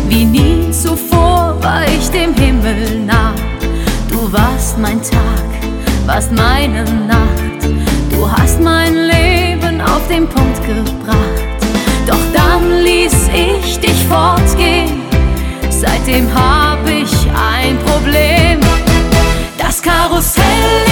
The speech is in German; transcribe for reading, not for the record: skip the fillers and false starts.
Wie nie zuvor war ich dem Himmel nah. Du warst mein Tag, warst meine Nacht. Du hast mein Leben auf den Punkt gebracht. Doch dann ließ ich dich fortgehen. Seitdem hab ich ein Problem. Das Karussell